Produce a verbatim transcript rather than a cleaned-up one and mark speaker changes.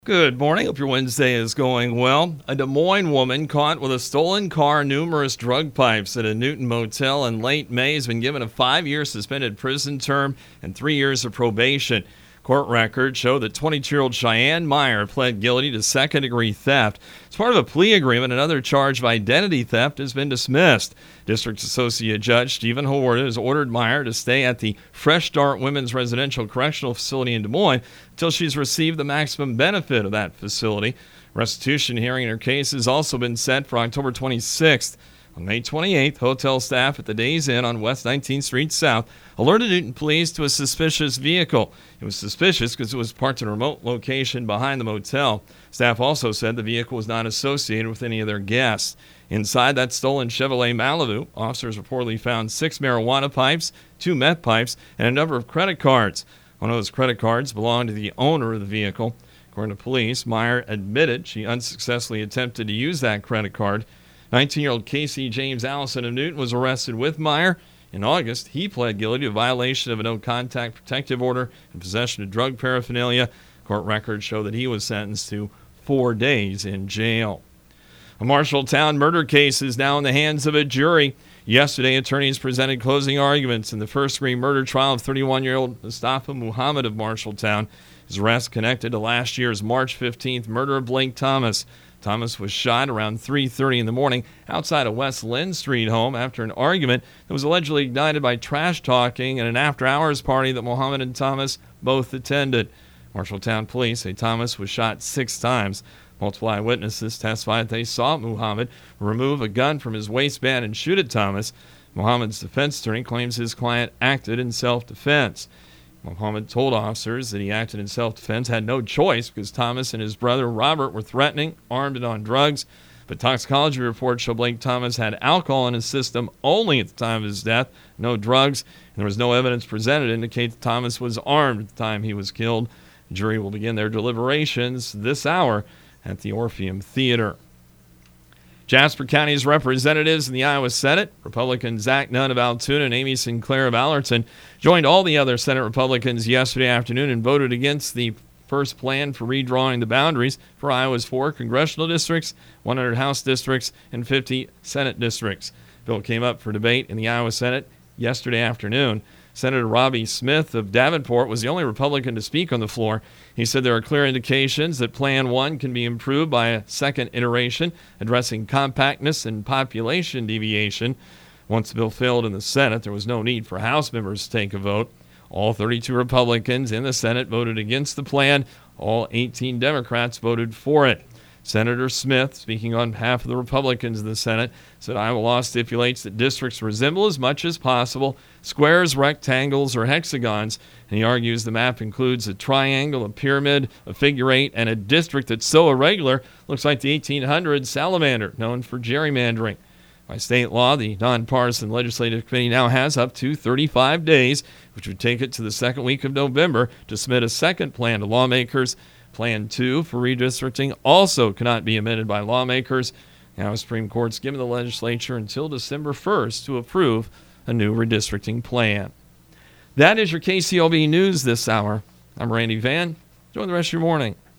Speaker 1: Good morning. Hope your Wednesday is going well. A Des Moines woman caught with a stolen car and numerous drug pipes at a Newton motel in late May has been given a five-year suspended prison term and three years of probation. Court records show that twenty-two-year-old Cheyenne Meyer pled guilty to second-degree theft. As part of a plea agreement, another charge of identity theft has been dismissed. District Associate Judge Stephen Hawarda has ordered Meyer to stay at the Fresh Start Women's Residential Correctional Facility in Des Moines until she's received the maximum benefit of that facility. Restitution hearing in her case has also been set for October twenty-sixth. On May twenty-eighth, hotel staff at the Days Inn on West nineteenth Street South alerted Newton police to a suspicious vehicle. It was suspicious because it was parked in a remote location behind the motel. Staff also said the vehicle was not associated with any of their guests. Inside that stolen Chevrolet Malibu, officers reportedly found six marijuana pipes, two meth pipes, and a number of credit cards. One of those credit cards belonged to the owner of the vehicle. According to police, Meyer admitted she unsuccessfully attempted to use that credit card. nineteen-year-old Casey James Allison of Newton was arrested with Meyer. In August, he pled guilty to violation of a no-contact protective order and possession of drug paraphernalia. Court records show that he was sentenced to four days in jail. A Marshalltown murder case is now in the hands of a jury. Yesterday, attorneys presented closing arguments in the first-degree murder trial of thirty-one-year-old Mustafa Muhammad of Marshalltown. His arrest connected to last year's March fifteenth murder of Blake Thomas. Thomas was shot around three thirty in the morning outside a West Lynn Street home after an argument that was allegedly ignited by trash talking at an after-hours party that Muhammad and Thomas both attended. Marshalltown police say Thomas was shot six times. Multiple eyewitnesses testified they saw Muhammad remove a gun from his waistband and shoot at Thomas. Muhammad's defense attorney claims his client acted in self-defense. Muhammad told officers that he acted in self-defense, had no choice because Thomas and his brother Robert were threatening, armed and on drugs. But toxicology reports show Blake Thomas had alcohol in his system only at the time of his death, no drugs, and there was no evidence presented to indicate that Thomas was armed at the time he was killed. The jury will begin their deliberations this hour at the Orpheum Theater. Jasper County's representatives in the Iowa Senate, Republicans Zach Nunn of Altoona and Amy Sinclair of Allerton, joined all the other Senate Republicans yesterday afternoon and voted against the first plan for redrawing the boundaries for Iowa's four congressional districts, one hundred House districts, and fifty Senate districts. The bill came up for debate in the Iowa Senate yesterday afternoon. Senator Robbie Smith of Davenport was the only Republican to speak on the floor. He said there are clear indications that Plan one can be improved by a second iteration addressing compactness and population deviation. Once the bill failed in the Senate, there was no need for House members to take a vote. All thirty-two Republicans in the Senate voted against the plan. All eighteen Democrats voted for it. Senator Smith, speaking on behalf of the Republicans in the Senate, said Iowa law stipulates that districts resemble as much as possible squares, rectangles, or hexagons, and he argues the map includes a triangle, a pyramid, a figure eight, and a district that's so irregular looks like the eighteen hundreds salamander, known for gerrymandering. By state law, the nonpartisan legislative committee now has up to thirty-five days, which would take it to the second week of November, to submit a second plan to lawmakers. Plan two for redistricting also cannot be amended by lawmakers. Now, the Supreme Court's given the legislature until December first to approve a new redistricting plan. That is your K C L V News this hour. I'm Randy Van. Enjoy the rest of your morning.